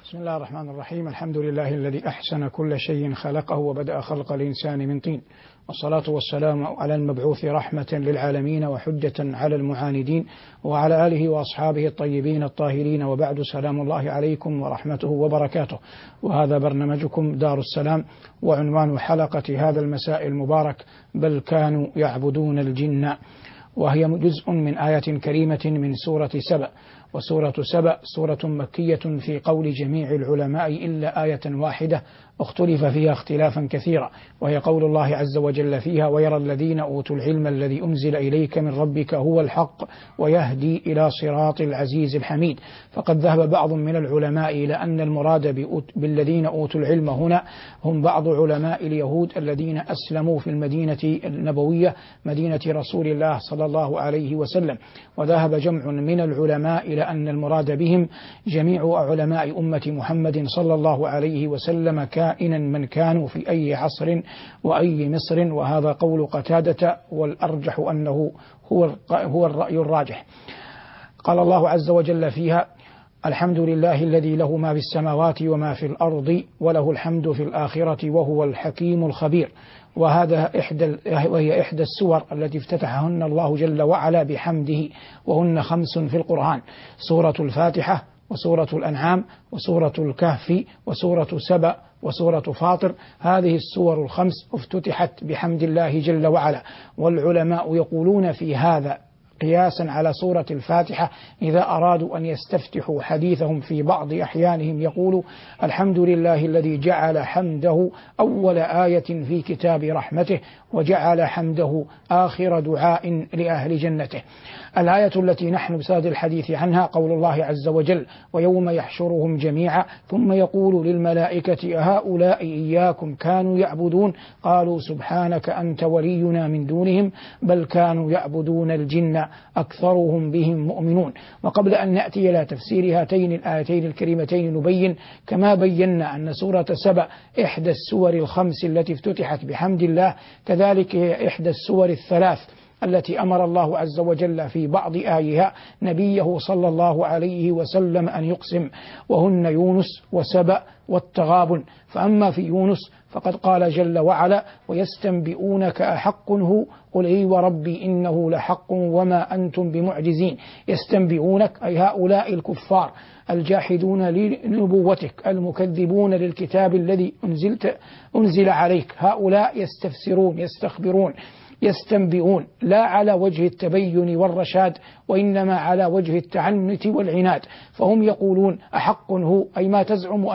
بسم الله الرحمن الرحيم. الحمد لله الذي أحسن كل شيء خلقه وبدأ خلق الإنسان من طين، والصلاة والسلام على المبعوث رحمة للعالمين وحجة على المعاندين، وعلى آله وأصحابه الطيبين الطاهرين، وبعد. سلام الله عليكم ورحمته وبركاته. وهذا برنامجكم دار السلام، وعنوان حلقة هذا المساء المبارك: بل كانوا يعبدون الجن، وهي جزء من آية كريمة من سورة سبأ. وسورة سبأ سورة مكية في قول جميع العلماء إلا آية واحدة اختلف فيها اختلافا كثيرا، وهي قول الله عز وجل فيها: ويرى الذين أوتوا العلم الذي أنزل إليك من ربك هو الحق ويهدي إلى صراط العزيز الحميد. فقد ذهب بعض من العلماء إلى أن المراد بالذين أوتوا العلم هنا هم بعض علماء اليهود الذين أسلموا في المدينة النبوية، مدينة رسول الله صلى الله عليه وسلم. وذهب جمع من العلماء إلى أن المراد بهم جميع علماء أمة محمد صلى الله عليه وسلم، كائنا من كانوا في أي عصر وأي مصر. وهذا قول قتادة، والأرجح أنه هو الرأي الراجح. قال الله عز وجل فيها: الحمد لله الذي له ما في السماوات وما في الأرض وله الحمد في الآخرة وهو الحكيم الخبير. وهي إحدى السور التي افتتحهن الله جل وعلا بحمده، وهن 5 في القرآن: سورة الفاتحة، وسورة الأنعام، وسورة الكهف، وسورة سبأ، وسورة فاطر. هذه السور ال5 افتتحت بحمد الله جل وعلا. والعلماء يقولون في هذا قياسا على سورة الفاتحة، إذا أرادوا أن يستفتحوا حديثهم في بعض أحيانهم يقولوا: الحمد لله الذي جعل حمده أول آية في كتاب رحمته، وجعل حمده آخر دعاء لأهل جنته. الآية التي نحن بصدد الحديث عنها قول الله عز وجل: ويوم يحشرهم جميعا ثم يقول للملائكة أهؤلاء إياكم كانوا يعبدون قالوا سبحانك أنت ولينا من دونهم بل كانوا يعبدون الجن أكثرهم بهم مؤمنون. وقبل أن نأتي إلى تفسير هاتين الآيتين الكريمتين نبين كما بينا أن سورة سبأ إحدى السور ال5 التي افتتحت بحمد الله، كذلك هي إحدى السور ال3 التي أمر الله عز وجل في بعض آيها نبيه صلى الله عليه وسلم أن يقسم، وهن يونس وسبأ والتغابن. فأما في يونس فقد قال جل وعلا: ويستنبئونك أحق هو قل إي وربي إنه لحق وما أنتم بمعجزين. يستنبئونك أي هؤلاء الكفار الجاحدون لنبوتك المكذبون للكتاب الذي أنزل عليك، هؤلاء يستفسرون يستخبرون يستنبئون لا على وجه التبين والرشاد، وإنما على وجه التعنت والعناد. فهم يقولون: أحق هو أي ما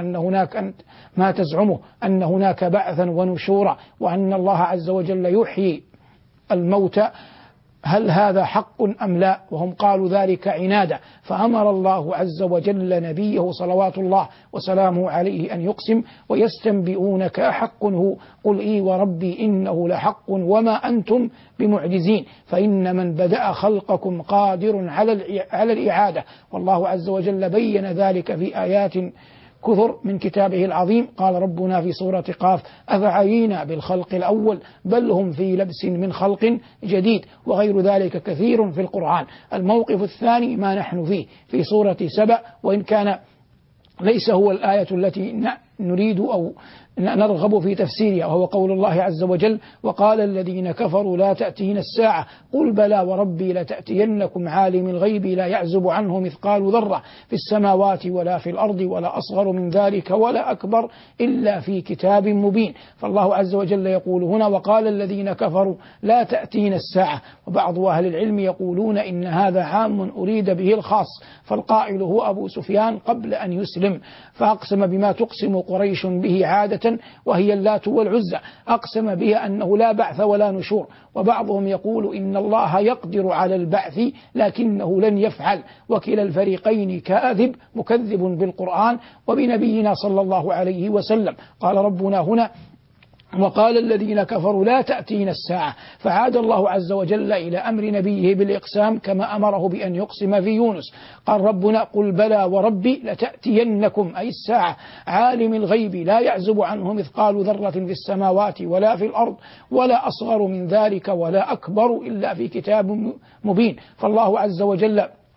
تزعمه أن هناك بعثا ونشورا، وأن الله عز وجل يحيي الموتى، هل هذا حق أم لا؟ وهم قالوا ذلك عنادا. فأمر الله عز وجل نبيه صلوات الله وسلامه عليه أن يقسم: ويستنبئونك أحق هو قل إي وربي إنه لحق وما أنتم بمعجزين، فإن من بدأ خلقكم قادر على الإعادة. والله عز وجل بين ذلك في آيات كثر من كتابه العظيم. قال ربنا في سورة قاف: أفعينا بالخلق الأول بل هم في لبس من خلق جديد، وغير ذلك كثير في القرآن. الموقف الثاني ما نحن فيه في سورة سبأ، وإن كان ليس هو الآية التي نريد أو نرغب في تفسيرها، وهو قول الله عز وجل: وقال الذين كفروا لا تأتينا الساعة قل بلى وربي لتأتينكم عالم الغيب لا يعزب عنه مثقال ذرة في السماوات ولا في الأرض ولا أصغر من ذلك ولا أكبر إلا في كتاب مبين. فالله عز وجل يقول هنا: وقال الذين كفروا لا تأتينا الساعة. وبعض أهل العلم يقولون إن هذا عام أريد به الخاص، فالقائل هو أبو سفيان قبل أن يسلم، فأقسم بما تقسم قريش به عادة وهي اللات والعزى، أقسم بها أنه لا بعث ولا نشور. وبعضهم يقول إن الله يقدر على البعث لكنه لن يفعل، وكلا الفريقين كاذب مكذب بالقرآن وبنبينا صلى الله عليه وسلم. قال ربنا هنا: وقال الذين كفروا لا تأتينا الساعة، فعاد الله عز وجل إلى أمر نبيه بالإقسام كما أمره بأن يقسم في يونس. قال ربنا: قل بلى وربي لتأتينكم أي الساعة عالم الغيب لا يعزب عنه مثقال ذرة في السماوات ولا في الأرض ولا أصغر من ذلك ولا أكبر إلا في كتاب مبين. فالله عز وجل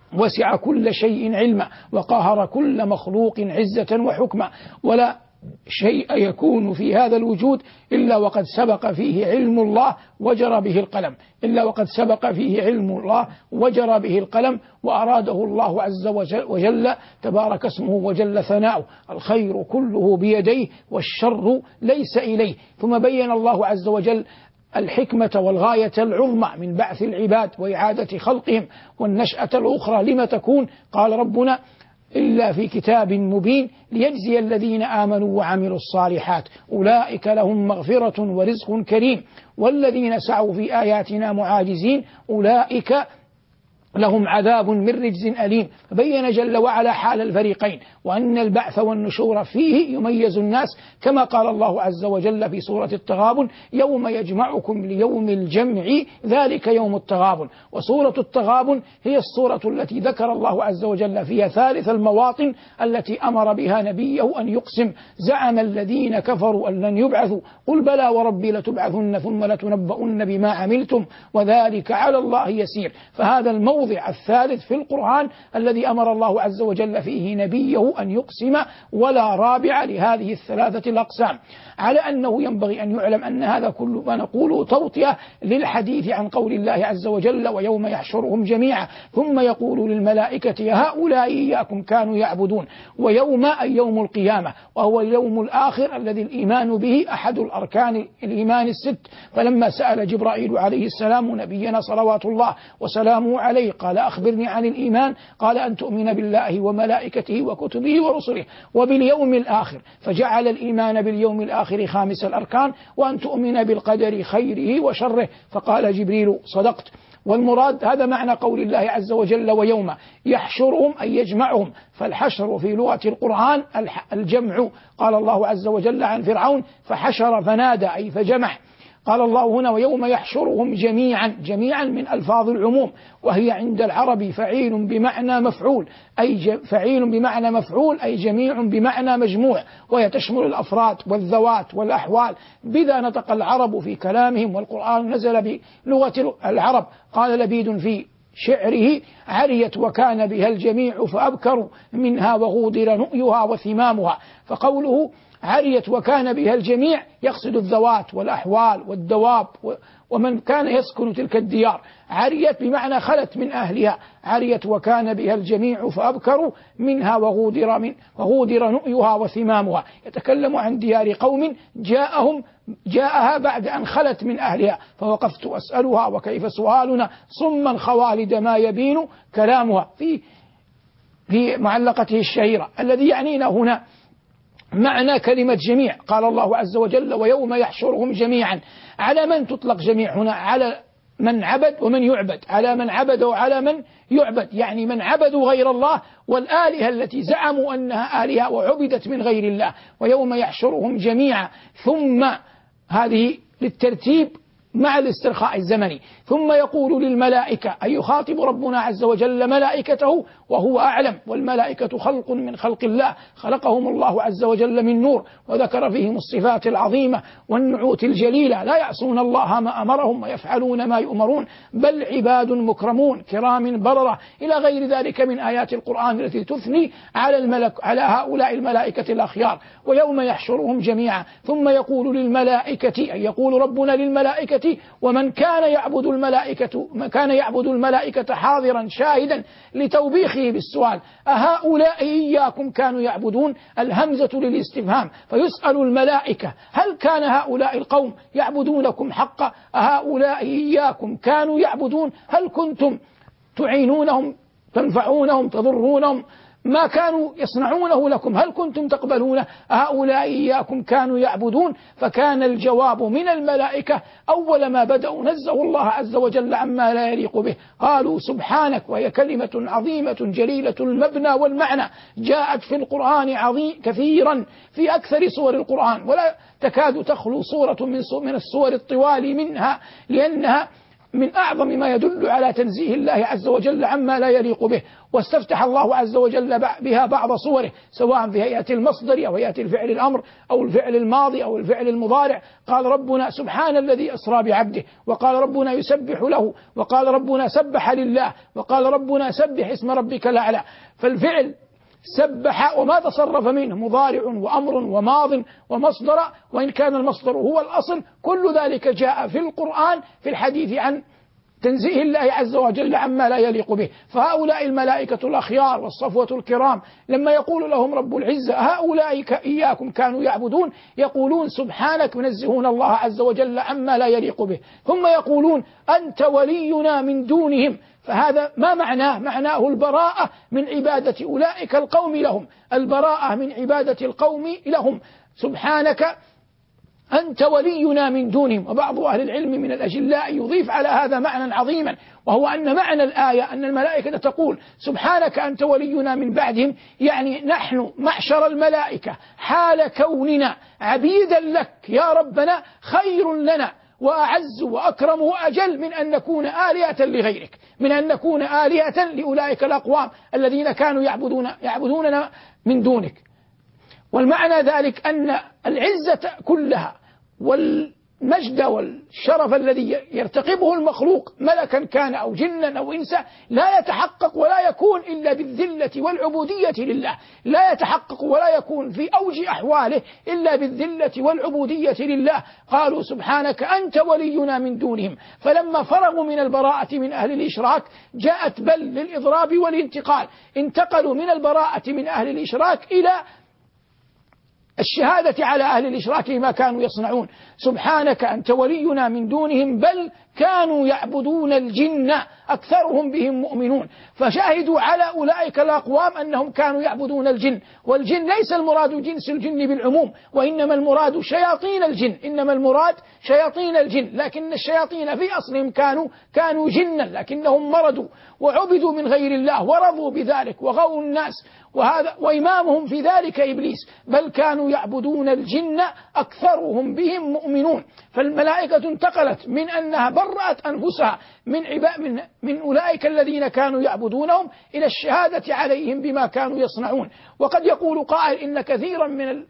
وسع كل شيء علما وقهر كل مخلوق عزة وحكما، ولا شيء يكون في هذا الوجود إلا وقد سبق فيه علم الله وجرى به القلم، إلا وقد سبق فيه علم الله وجرى به القلم، وأراده الله عز وجل تبارك اسمه وجل ثناؤه. الخير كله بيديه والشر ليس إليه. ثم بين الله عز وجل الحكمة والغاية العظمى من بعث العباد وإعادة خلقهم والنشأة الأخرى لما تكون. قال ربنا: إلا في كتاب مبين ليجزي الذين آمنوا وعملوا الصالحات أولئك لهم مغفرة ورزق كريم، والذين سعوا في آياتنا معاجزين أولئك لهم عذاب من رجز أليم. فبين جل وعلا حال الفريقين، وأن البعث والنشور فيه يميز الناس، كما قال الله عز وجل في سورة التغابن: يوم يجمعكم ليوم الجمع ذلك يوم التغابن. وسورة التغابن هي السورة التي ذكر الله عز وجل فيها ثالث المواطن التي أمر بها نبيه أن يقسم: زعم الذين كفروا أن لن يبعثوا قل بلى وربي لتبعثن ثم لتنبؤن بما عملتم وذلك على الله يسير. فهذا الموضع الثالث في القرآن الذي أمر الله عز وجل فيه نبيه أن يقسم، ولا رابع لهذه الثلاثة الأقسام. على أنه ينبغي أن يعلم أن هذا كل ما نقوله توطئة للحديث عن قول الله عز وجل: ويوم يحشرهم جميعا ثم يقول للملائكة هؤلاء إياكم كانوا يعبدون. ويوم أي يوم القيامة، وهو اليوم الآخر الذي الإيمان به أحد الأركان الإيمان الست. فلما سأل جبرائيل عليه السلام نبينا صلوات الله وسلامه عليه قال: أخبرني عن الإيمان، قال: أن تؤمن بالله وملائكته وكتبه ورسله وباليوم الآخر، فجعل الإيمان باليوم الآخر خامس الأركان، وأن تؤمن بالقدر خيره وشره. فقال جبريل: صدقت. والمراد هذا معنى قول الله عز وجل: ويوم يحشرهم أي يجمعهم. فالحشر في لغة القرآن الجمع. قال الله عز وجل عن فرعون: فحشر فنادى أي فجمع. قال الله هنا: ويوم يحشرهم جميعا. جميعا من ألفاظ العموم، وهي عند العرب فعيل بمعنى مفعول، أي فعيل بمعنى مفعول أي جميع بمعنى مجموع، وهي تشمل الأفراد والذوات والأحوال. بذا نطق العرب في كلامهم، والقرآن نزل بلغة العرب. قال لبيد في شعره: عريت وكان بها الجميع فأبكروا منها وغودر نؤيها وثمامها. فقوله عريت وكان بها الجميع يقصد الذوات والأحوال والدواب ومن كان يسكن تلك الديار. عريت بمعنى خلت من أهلها. عريت وكان بها الجميع فأبكروا منها وغودر نؤيها وثمامها. يتكلم عن ديار قوم جاءها بعد أن خلت من أهلها، فوقفت أسألها وكيف سؤالنا صما خوالد ما يبين كلامها، في معلقته الشهيرة. الذي يعنينا هنا معنى كلمة جميع. قال الله عز وجل: ويوم يحشرهم جميعا. على من تطلق جميع هنا؟ على من عبد ومن يعبد، على من عبد وعلى من يعبد، يعني من عبدوا غير الله والآلهة التي زعموا أنها آلهة وعبدت من غير الله. ويوم يحشرهم جميعا، ثم هذه للترتيب مع الاسترخاء الزمني. ثم يقول للملائكة، أي يخاطب ربنا عز وجل ملائكته وهو أعلم، والملائكة خلق من خلق الله، خلقهم الله عز وجل من نور، وذكر فيهم الصفات العظيمة والنعوت الجليلة، لا يعصون الله ما أمرهم ويفعلون ما يؤمرون، بل عباد مكرمون كرام بررة، إلى غير ذلك من آيات القرآن التي تثني على هؤلاء الملائكة الأخيار. ويوم يحشرهم جميعا ثم يقول للملائكة، أي يقول ربنا للملائكة ومن كان يعبد الملائكة حاضرا شاهدا لتوبيخه بالسؤال: أهؤلاء إياكم كانوا يعبدون؟ الهمزة للاستفهام، فيسأل الملائكة: هل كان هؤلاء القوم يعبدونكم حقا؟ أهؤلاء إياكم كانوا يعبدون؟ هل كنتم تعينونهم، تنفعونهم، تضرونهم؟ ما كانوا يصنعونه لكم هل كنتم تقبلونه؟ هؤلاء إياكم كانوا يعبدون. فكان الجواب من الملائكة أول ما بدأوا نزهوا الله عز وجل عما لا يليق به، قالوا سبحانك، وهي كلمة عظيمة جليلة المبنى والمعنى، جاءت في القرآن كثيرا في أكثر سور القرآن، ولا تكاد تخلو صورة من الصور الطوال منها، لأنها من أعظم ما يدل على تنزيه الله عز وجل عما لا يليق به. واستفتح الله عز وجل بها بعض صوره، سواء في هيئة المصدر أو هيئة الفعل الأمر أو الفعل الماضي أو الفعل المضارع. قال ربنا سبحان الذي أسرى بعبده، وقال ربنا يسبح له، وقال ربنا سبح لله، وقال ربنا سبح اسم ربك الأعلى. فالفعل سبح وما تصرف منه مضارع وأمر وماض ومصدر، وإن كان المصدر هو الأصل، كل ذلك جاء في القرآن في الحديث عن تنزيه الله عز وجل عما لا يليق به. فهؤلاء الملائكة الأخيار والصفوة الكرام لما يقول لهم رب العزة هؤلاء إياكم كانوا يعبدون، يقولون سبحانك، ينزهون الله عز وجل عما لا يليق به، ثم يقولون أنت ولينا من دونهم. فهذا ما معناه؟ معناه البراءة من عبادة أولئك القوم لهم، البراءة من عبادة القوم لهم. سبحانك أنت ولينا من دونهم. وبعض أهل العلم من الأجلاء يضيف على هذا معنى عظيما، وهو أن معنى الآية أن الملائكة تقول سبحانك أنت ولينا من بعدهم، يعني نحن معشر الملائكة حال كوننا عبيدا لك يا ربنا خير لنا وأعز وأكرم وأجل من أن نكون آلهة لغيرك، من أن نكون آلهة لأولئك الأقوام الذين كانوا يعبدوننا من دونك. والمعنى ذلك أن العزة كلها والمجد والشرف الذي يرتقبه المخلوق ملكا كان أو جنا أو إنسا لا يتحقق ولا يكون إلا بالذلة والعبودية لله، لا يتحقق ولا يكون في أوج أحواله إلا بالذلة والعبودية لله. قالوا سبحانك أنت ولينا من دونهم. فلما فرغوا من البراءة من أهل الإشراك جاءت بل للإضراب والانتقال، انتقلوا من البراءة من أهل الإشراك إلى الشهادة على أهل الإشراك ما كانوا يصنعون. سبحانك أنت ولينا من دونهم بل كانوا يعبدون الجن أكثرهم بهم مؤمنون. فشاهدوا على أولئك الأقوام أنهم كانوا يعبدون الجن، والجن ليس المراد جنس الجن بالعموم، وإنما المراد شياطين الجن، إنما المراد شياطين الجن، لكن الشياطين في أصلهم كانوا جنا، لكنهم مردوا وعبدوا من غير الله ورضوا بذلك وغووا الناس، وإمامهم في ذلك إبليس. بل كانوا يعبدون الجن أكثرهم بهم مؤمنون. فالملائكة انتقلت من أنها برأت أنفسها من أولئك الذين كانوا يعبدونهم إلى الشهادة عليهم بما كانوا يصنعون. وقد يقول قائل إن كثيرا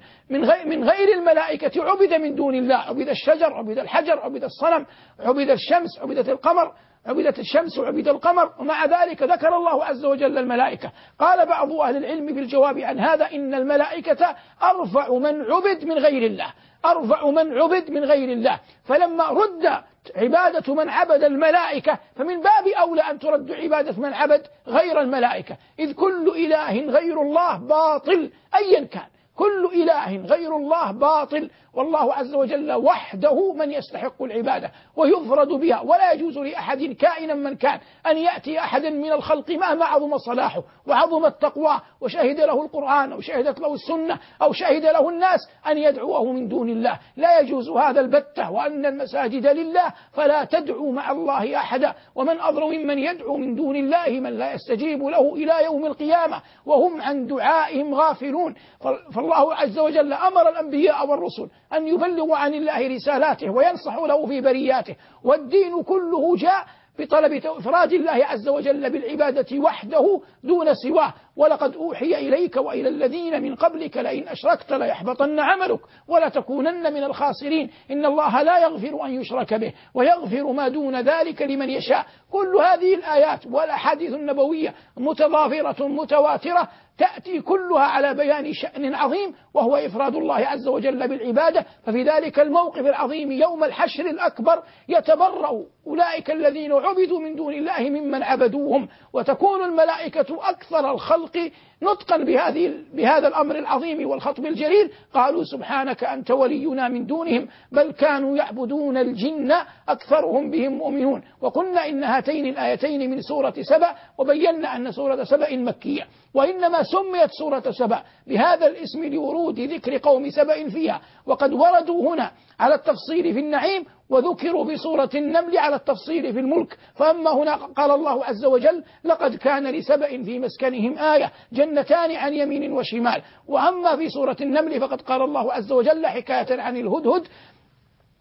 من غير الملائكة عبد من دون الله، عبد الشجر، عبد الحجر، عبد الصنم، عبد الشمس، عبدت القمر، عبدت الشمس وعبد القمر، ومع ذلك ذكر الله عز وجل الملائكة. قال بعض أهل العلم بالجواب عن هذا إن الملائكة أرفع من عبد من غير الله، أرفع من عبد من غير الله. فلما رد عبادة من عبد الملائكة فمن باب أولى أن ترد عبادة من عبد غير الملائكة، إذ كل إله غير الله باطل أيا كان، كل إله غير الله باطل، والله عز وجل وحده من يستحق العبادة ويفرد بها. ولا يجوز لأحد كائنا من كان أن يأتي أحدا من الخلق مهما عظم صلاحه وعظمت تقواه وشهد له القرآن أو شهدت له السنة أو شهد له الناس أن يدعوه من دون الله، لا يجوز هذا البتة. وأن المساجد لله فلا تدعوا مع الله أحدا، ومن أظلم ممن يدعو من دون الله من لا يستجيب له إلى يوم القيامة وهم عن دعائهم غافلون. فالله عز وجل أمر الأنبياء والرسل أن يبلغوا عن الله رسالاته وينصحوا له في برياته، والدين كله جاء بطلب إفراد الله عز وجل بالعبادة وحده دون سواه. ولقد أوحي إليك وإلى الذين من قبلك لئن أشركت ليحبطن عملك ولتكونن من الخاسرين إن الله لا يغفر أن يشرك به ويغفر ما دون ذلك لمن يشاء. كل هذه الآيات والأحاديث النبوية متضافرة متواترة تأتي كلها على بيان شأن عظيم وهو إفراد الله عز وجل بالعبادة. ففي ذلك الموقف العظيم يوم الحشر الأكبر يتبرأ أولئك الذين عبدوا من دون الله ممن عبدوهم، وتكون الملائكة أكثر الخلق نطقا بهذا الأمر العظيم والخطب الجليل. قالوا سبحانك أنت ولينا من دونهم بل كانوا يعبدون الجن أكثرهم بهم مؤمنون. وقلنا إن هاتين الآيتين من سورة سبأ، وبينا أن سورة سبأ مكية، وإنما سميت سورة سبأ بهذا الاسم لورود ذكر قوم سبأ فيها، وقد وردوا هنا على التفصيل في النعيم وذكروا في سورة النمل على التفصيل في الملك. فأما هنا قال الله عز وجل لقد كان لسبأ في مسكنهم آية جنتان عن يمين وشمال. وأما في سورة النمل فقد قال الله عز وجل حكاية عن الهدهد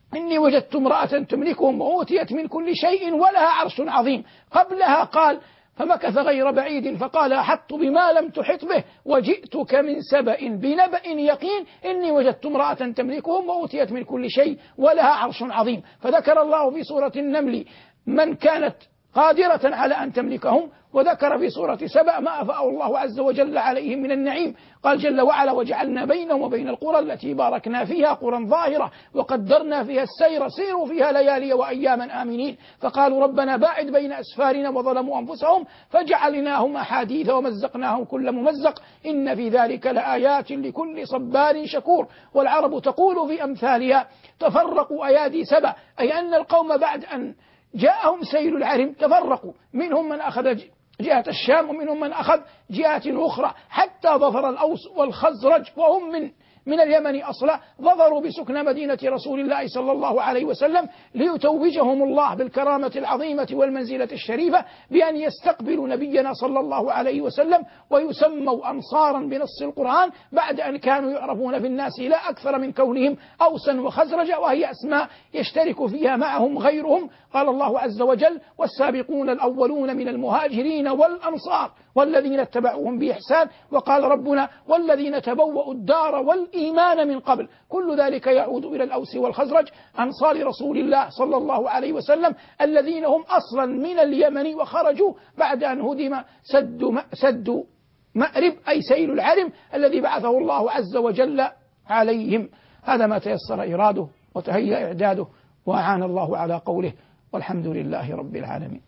إني وجدت امرأة تملكهم وأوتيت من كل شيء ولها عرش عظيم. قبلها قال فمكث غير بعيد فقال أحطت بما لم تحط به وجئتك من سبأ بنبأ يقين إني وجدت امرأة تملكهم وأوتيت من كل شيء ولها عرش عظيم. فذكر الله في سورة النمل من كانت قادرة على أن تملكهم، وذكر في سورة سبأ ما أفاء الله عز وجل عليهم من النعيم. قال جل وعلا وجعلنا بينهم وبين القرى التي باركنا فيها قرى ظاهرة وقدرنا فيها السير سيروا فيها ليالي وأياما آمنين. فقالوا ربنا باعد بين أسفارنا وظلموا أنفسهم فجعلناهم أحاديث ومزقناهم كل ممزق إن في ذلك لآيات لكل صبار شكور. والعرب تقول في أمثالها تفرقوا أيادي سبأ، أي أن القوم بعد أن جاءهم سيل العرم تفرقوا، منهم من أخذ جهة الشام ومنهم من أخذ جهات أخرى، حتى ظفر الأوس والخزرج وهم من اليمن أصلا ظفروا بسكن مدينة رسول الله صلى الله عليه وسلم ليتوجهم الله بالكرامة العظيمة والمنزلة الشريفة بأن يستقبلوا نبينا صلى الله عليه وسلم ويسموا أنصارا بنص القرآن بعد أن كانوا يعرفون في الناس لا أكثر من كونهم أوسا وخزرج، وهي أسماء يشترك فيها معهم غيرهم. قال الله عز وجل والسابقون الأولون من المهاجرين والأنصار والذين اتبعوهم بإحسان. وقال ربنا والذين تبوأوا الدار والإيمان من قبل. كل ذلك يعود إلى الأوس والخزرج أنصار رسول الله صلى الله عليه وسلم الذين هم أصلا من اليمن وخرجوا بعد أن هدم سد مأرب أي سيل العرم الذي بعثه الله عز وجل عليهم. هذا ما تيسر إراده وتهيأ إعداده وأعان الله على قوله والحمد لله رب العالمين.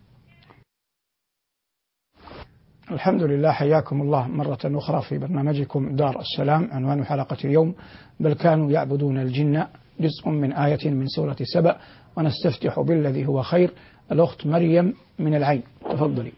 الحمد لله، حياكم الله مرة أخرى في برنامجكم دار السلام. عنوان حلقة اليوم بل كانوا يعبدون الجن، جزء من آية من سورة سبأ، ونستفتح بالذي هو خير. الأخت مريم من العين، تفضلي.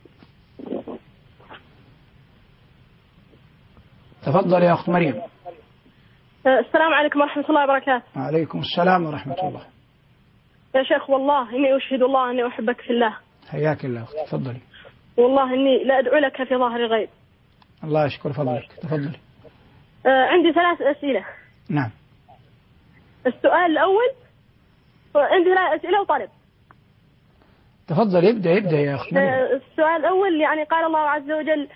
تفضل يا أخت مريم. السلام عليكم ورحمة الله وبركاته. وعليكم السلام ورحمة الله. يا شيخ والله إني أشهد الله أني أحبك في الله. حياك الله أخت، تفضلي. والله إني لا أدعو لك في ظاهر غيب. الله يشكر فضلك، تفضلي. عندي 3 أسئلة. نعم. السؤال الأول، عندي 3 أسئلة وطلب. تفضل ابدأ يا أخت مريم. السؤال الأول يعني قال الله عز وجل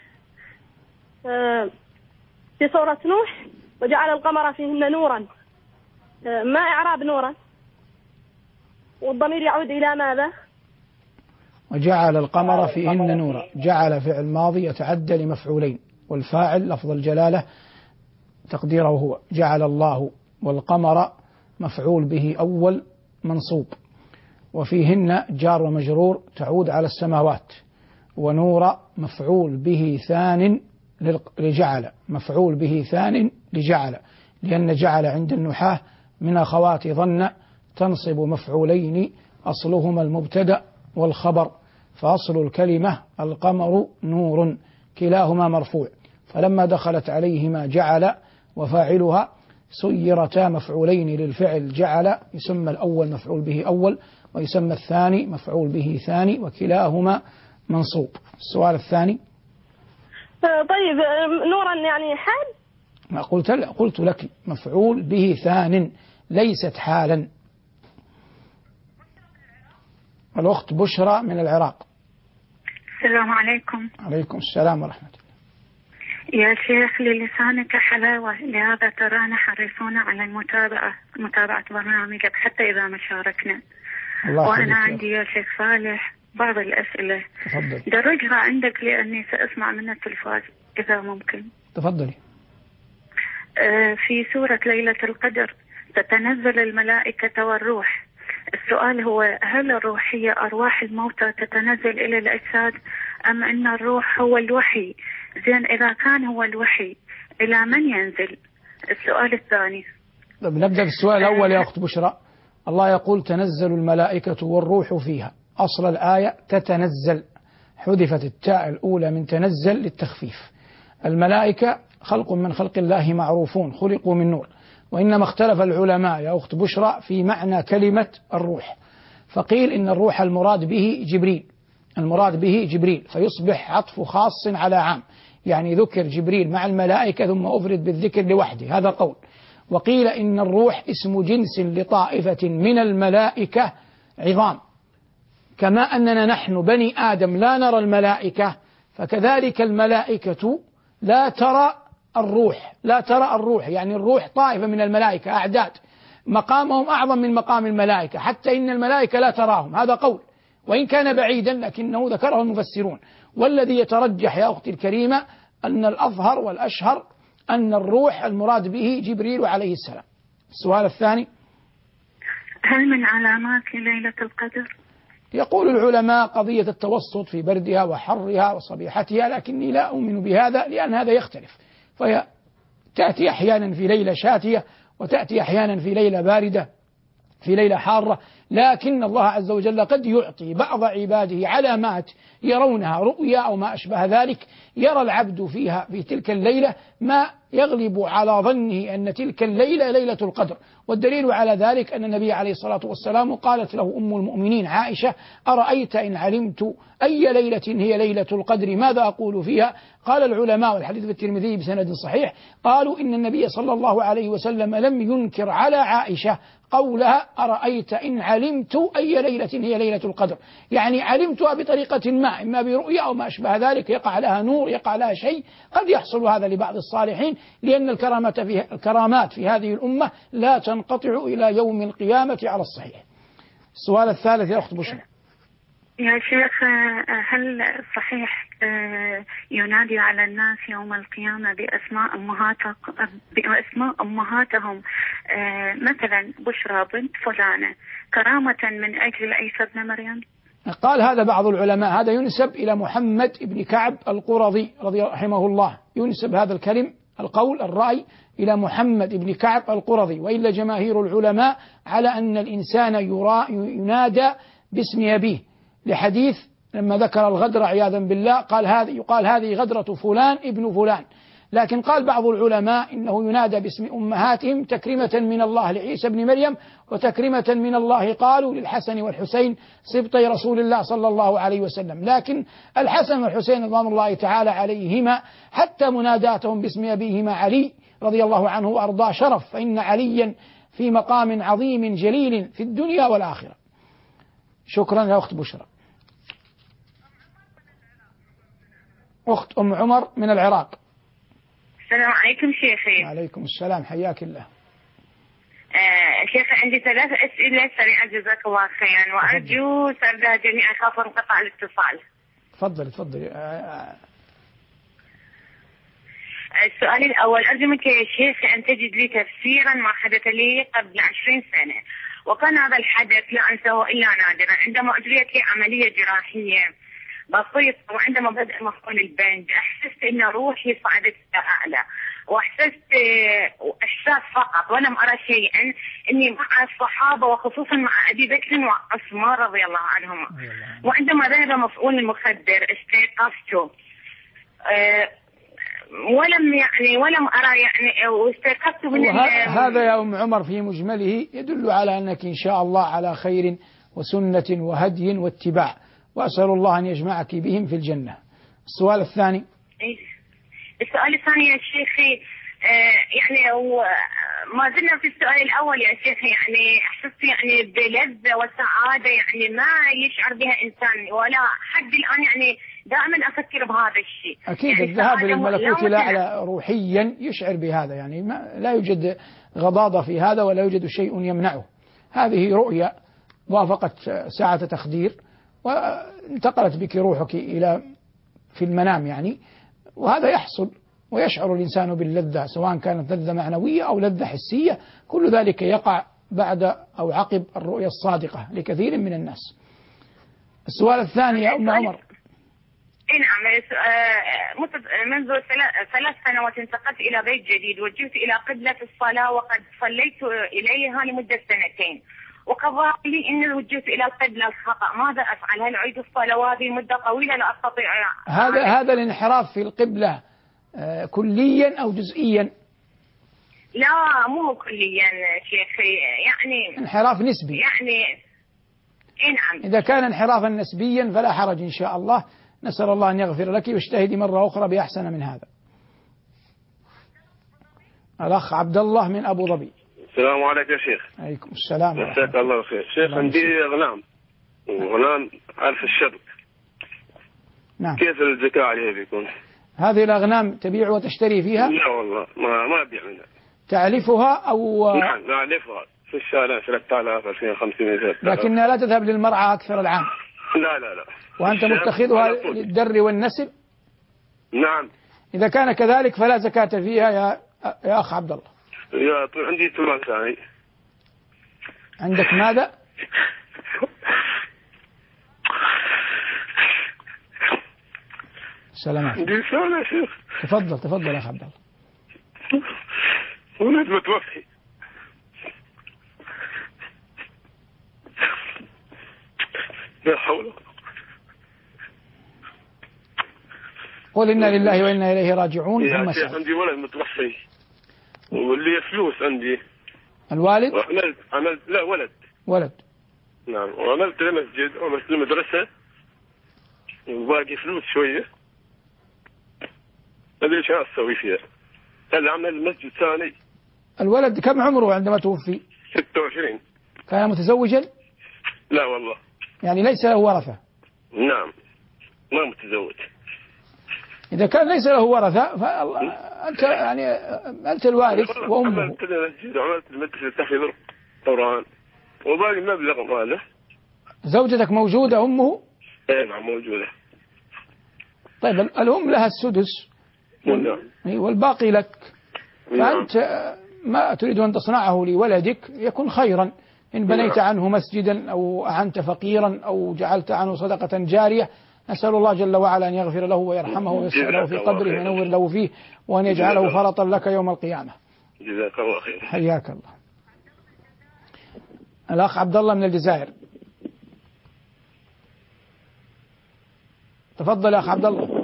في سورة نوح وجعل القمر فيهن نورا، ما إعراب نورا؟ والضمير يعود إلى ماذا؟ وجعل القمر فيهن نورا، جعل فعل ماضي يتعدى لمفعولين، والفاعل لفظ الجلالة تقديره هو جعل الله، والقمر مفعول به أول منصوب، وفيهن جار ومجرور تعود على السماوات، ونور مفعول به ثان لجعل، مفعول به ثان لجعل، لأن جعل عند النحاة من أخوات ظن تنصب مفعولين أصلهما المبتدأ والخبر، فأصل الكلمة القمر نور كلاهما مرفوع، فلما دخلت عليهما جعل وفاعلها سيرتا مفعولين للفعل جعل، يسمى الأول مفعول به أول ويسمى الثاني مفعول به ثاني وكلاهما منصوب. السؤال الثاني. طيب نورا يعني حال؟ ما قلت لك مفعول به ثان ليست حالا. الأخت بشرى من العراق. السلام عليكم. عليكم السلام ورحمة الله. يا شيخ للسانك حلاوة، لهذا ترانا حريصون على متابعة برنامجك حتى إذا ما شاركنا. وأنا عندي يا شيخ صالح بعض الأسئلة. تفضل. درجها عندك لأني سأسمع من التلفاز إذا ممكن. تفضلي. في سورة ليلة القدر تتنزل الملائكة والروح. السؤال هو هل الروح هي أرواح الموتى تتنزل إلى الأجساد أم أن الروح هو الوحي؟ زين إذا كان هو الوحي إلى من ينزل؟ السؤال الثاني. طب نبدأ بالسؤال الأول يا أخت بشرى. الله يقول تنزل الملائكة والروح فيها، أصل الآية تتنزل، حذفت التاء الأولى من تنزل للتخفيف. الملائكة خلق من خلق الله معروفون، خلقوا من نور، وإنما اختلف العلماء يا أخت بشرى في معنى كلمة الروح، فقيل إن الروح المراد به جبريل، المراد به جبريل، فيصبح عطف خاص على عام، يعني ذكر جبريل مع الملائكة ثم أفرد بالذكر لوحده، هذا قول. وقيل إن الروح اسم جنس لطائفة من الملائكة عظام، كما أننا نحن بني آدم لا نرى الملائكة، فكذلك الملائكة لا ترى الروح، يعني الروح طائفة من الملائكة أعداد مقامهم أعظم من مقام الملائكة، حتى إن الملائكة لا تراهم، هذا قول وإن كان بعيدا لكنه ذكره المفسرون. والذي يترجح يا أختي الكريمة أن الأظهر والأشهر أن الروح المراد به جبريل عليه السلام. السؤال الثاني: هل من علامات ليلة القدر؟ يقول العلماء قضية التوسط في بردها وحرها وصبيحتها، لكني لا أؤمن بهذا، لأن هذا يختلف، فهي تأتي أحيانا في ليلة شاتية، وتأتي أحيانا في ليلة باردة، في ليلة حارة، لكن الله عز وجل قد يعطي بعض عباده علامات يرونها رؤيا أو ما أشبه ذلك، يرى العبد فيها في تلك الليلة ما يغلب على ظنه أن تلك الليلة ليلة القدر. والدليل على ذلك أن النبي عليه الصلاة والسلام قالت له أم المؤمنين عائشة: أرأيت إن علمت أي ليلة هي ليلة القدر ماذا أقول فيها؟ قال العلماء، والحديث في الترمذي بسند صحيح، قالوا إن النبي صلى الله عليه وسلم لم ينكر على عائشة قولها أرأيت إن علمت أي ليلة هي ليلة القدر، يعني علمتها بطريقة ما، إما برؤيا أو ما أشبه ذلك، يقع لها نور، يقع لها شيء، قد يحصل هذا لبعض الصالحين، لأن الكرامات في هذه الأمة لا تنقطع إلى يوم القيامة على الصحيح. السؤال الثالث يا أخت بشرى: يا شيخ، هل صحيح ينادي على الناس يوم القيامة بأسماء أمهاتهم، مثلا بشرى بنت فلانة كرامة من أجل عيسى ابن مريم؟ قال هذا بعض العلماء، هذا ينسب إلى محمد بن كعب القرظي رحمه الله، ينسب هذا القول الرأي إلى محمد بن كعب القرظي، وإلا جماهير العلماء على أن الإنسان ينادى باسم أبيه، لحديث لما ذكر الغدر عياذا بالله يقال هذه غدرة فلان ابن فلان. لكن قال بعض العلماء إنه ينادى باسم أمهاتهم تكريمة من الله لعيسى بن مريم، وتكريمة من الله قالوا للحسن والحسين سبطي رسول الله صلى الله عليه وسلم. لكن الحسن والحسين رضوان الله تعالى عليهما حتى مناداتهم باسم أبيهما علي رضي الله عنه وأرضاه شرف، فإن عليا في مقام عظيم جليل في الدنيا والآخرة. شكرا يا أخت بشرى. أخت أم عمر من العراق. السلام عليكم شيخي. وعليكم السلام، حياك الله. شيخ عندي 3 أسئلة سريعة جزاك الله خيرا، وأرجو سردها جميعا خاف انقطاع الاتصال. تفضلي. السؤال الأول: أرجو منك يا شيخ أن تجد لي تفسيرا ما حدث لي قبل 20 سنة، وكان هذا الحدث لا أنساه إلا نادرا، عندما أجريت لي عملية جراحية بسيطة، وعندما بدأ مفعول البنج أحسست أن روحي صعدت إلى أعلى، وأحسست إحساس فقط ولم أرى شيئا أني مع الصحابة، وخصوصا مع أبي بكر وعثمان رضي الله عنهما. وعندما ذهب مفعول المخدر استيقظت ولم أرى واستيقظت من هذا يا أم عمر في مجمله يدل على أنك إن شاء الله على خير وسنة وهدي واتباع، وأسأل الله أن يجمعك بهم في الجنة. السؤال الثاني: السؤال الثاني يا شيخي، ما زلنا في السؤال الأول يا شيخ، أحسست بلذة وسعادة ما يشعر بها إنسان، ولا حد الآن دائما أفكر بهذا الشيء. أكيد الذهاب للملكوت الأعلى روحيا يشعر بهذا، لا يوجد غضاضة في هذا ولا يوجد شيء يمنعه. هذه رؤيا وافقت ساعة تخدير وانتقلت بك روحك في المنام وهذا يحصل، ويشعر الإنسان باللذة، سواء كانت لذة معنوية أو لذة حسية، كل ذلك يقع بعد أو عقب الرؤيا الصادقة لكثير من الناس. السؤال الثاني يا أم عمر: نعم، منذ 3 سنوات انتقلت إلى بيت جديد، وجهت إلى قبلة الصلاة، وقد صليت إليها لمدة 2 وقضى لي أني وجهت إلى القبلة الخطأ، ماذا أفعل؟ هل أعيد الصلاة؟ هذه مدة طويلة لا أستطيع. هذا الانحراف في القبلة كليا أو جزئيا؟ لا، مو كليا شيخي، انحراف نسبي. نعم. إذا كان انحرافا نسبيا فلا حرج إن شاء الله، نسأل الله أن يغفر لك، واجتهدي مرة أخرى بأحسن من هذا. الأخ عبد الله من أبو ظبي. السلام عليكم يا شيخ. عليكم السلام. مساك الله خير. شيخ عندي غنام ألف الشرق. نعم. كيف الزكاة عليها بيكون؟ هذه الأغنام تبيع وتشتري فيها؟ لا والله ما أبيع منها. تعلفها أو؟ نعم نعلفها في الشارع 3000 2500. لكنها لا تذهب للمرعى أكثر العام. لا. وأنت متخذها للدر والنسل؟ نعم. إذا كان كذلك فلا زكاة فيها يا أخ عبد الله. عندي 8 ثاني. عندك ماذا؟ سلامات. عندي سؤال يا شيخ. تفضل يا أخ عبد الله. ولد متوفي. لا حول. قل إنا لله وإنا إليه راجعون. يا شيخ عندي ولد متوفي واللي فلوس عندي. الوالد؟ عملت لا ولد. نعم. وعملت له مسجد وعملت له مدرسة وباقي فلوس شوية. ما أدري ايش أسوي فيها. هل عمل مسجد ثاني. الولد كم عمره عندما توفي؟ 26. كان متزوجا؟ لا والله. يعني ليس له ورثة؟ نعم ما متزوج. إذا كان ليس له ورثة فأنت يعني أنت الوارث وأمه. عملت المسجد وعملت المدرسة تحفيظ القرآن وباقي مبلغ ماله. زوجتك موجودة أمه؟ ايه نعم موجودة. طيب الأم لها السدس والباقي لك. فأنت ما تريد أن تصنعه لولدك يكون خيرا إن بنيت عنه مسجدا أو أعنت فقيرا أو جعلت عنه صدقة جارية. نسأل الله جل وعلا أن يغفر له ويرحمه ويسع له في قبره وينور له فيه وأن يجعله فرطا لك يوم القيامة. جزاك الله خير. حياك الله. الأخ عبد الله من الجزائر. تفضل يا أخ عبد الله.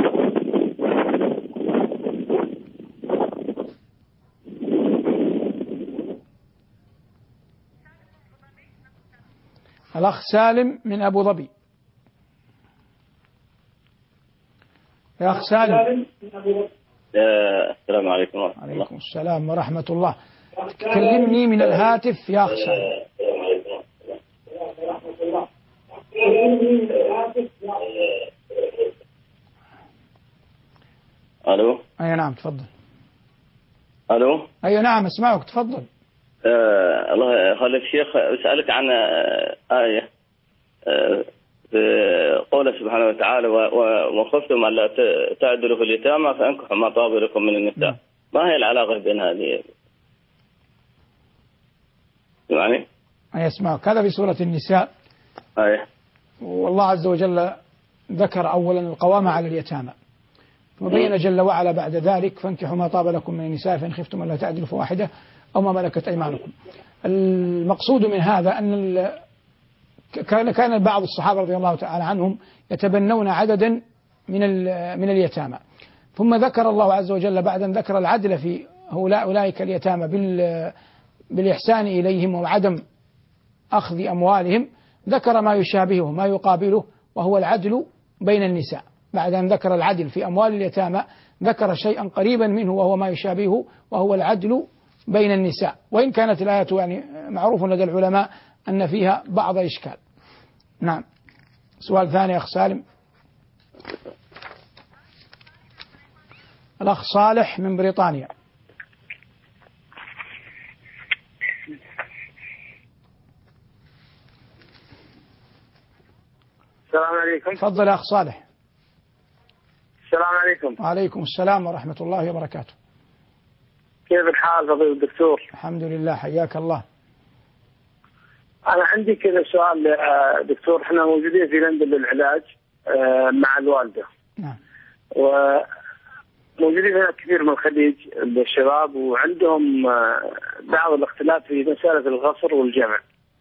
الأخ سالم من أبو ظبي. يا أخ سالم. السلام عليكم ورحمة الله. عليكم السلام ورحمة الله. كلمني من الهاتف يا أخ سالم. ألو. أي نعم تفضل. ألو. أي نعم اسمعك تفضل. الله يخليك شيخ أسألك عن آية قوله سبحانه وتعالى وخفتم ألا تعدلوا في اليتامى فأنكحوا ما طاب لكم من النساء. ما هي العلاقة بين هذه؟ يعني أي اسمعك. هذا في سورة النساء. أي. والله عز وجل ذكر أولا القوامة على اليتامى وبين جل وعلا بعد ذلك فانكحوا ما طاب لكم من النساء فإن خفتم ألا تعدلوا فواحدة أو ما ملكت أيمانكم. المقصود من هذا أن كان بعض الصحابة رضي الله تعالى عنهم يتبنون عددا من اليتامى. ثم ذكر الله عز وجل بعد أن ذكر العدل في أولئك اليتامى بالإحسان إليهم وعدم أخذ أموالهم ذكر ما يشابهه ما يقابله وهو العدل بين النساء. بعد أن ذكر العدل في أموال اليتامى ذكر شيئا قريبا منه وهو ما يشابهه وهو العدل بين النساء. وإن كانت الآية يعني معروف لدى العلماء أن فيها بعض إشكال. نعم. سؤال ثاني أخ سالم. الأخ صالح من بريطانيا. السلام عليكم. تفضل يا أخ صالح. السلام عليكم. وعليكم السلام ورحمة الله وبركاته. كيف الحال فضيلة الدكتور؟ الحمد لله حياك الله. أنا عندي كذا سؤال دكتور. احنا موجودين في لندن للعلاج مع الوالدة. نعم. وموجودين هنا كثير من الخليج الشباب وعندهم بعض الاختلاف في مسألة الغصر والجمع.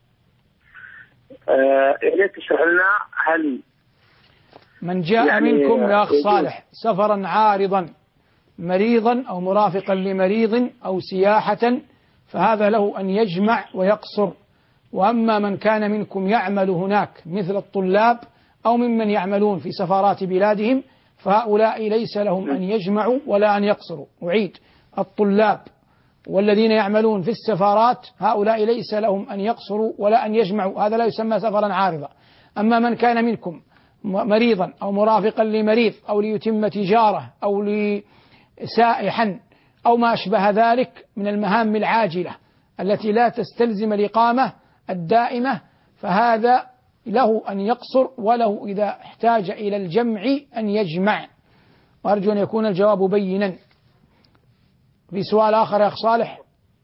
يا ريت تشرح لنا هل من جاء يعني منكم يا أخ صالح سفرا عارضا مريضا أو مرافقا لمريض أو سياحة فهذا له أن يجمع ويقصر. وأما من كان منكم يعمل هناك مثل الطلاب أو ممن يعملون في سفارات بلادهم فهؤلاء ليس لهم أن يجمعوا ولا أن يقصروا. أعيد: الطلاب والذين يعملون في السفارات هؤلاء ليس لهم أن يقصروا ولا أن يجمعوا، هذا لا يسمى سفرا عارضا. أما من كان منكم مريضا أو مرافقا لمريض أو ليتم تجارة أو لسائحا أو ما أشبه ذلك من المهام العاجلة التي لا تستلزم الإقامة الدائمة، فهذا له أن يقصر، وله إذا احتاج إلى الجمع أن يجمع. وأرجو أن يكون الجواب بينا. في سؤال آخر يا أخ صالح؟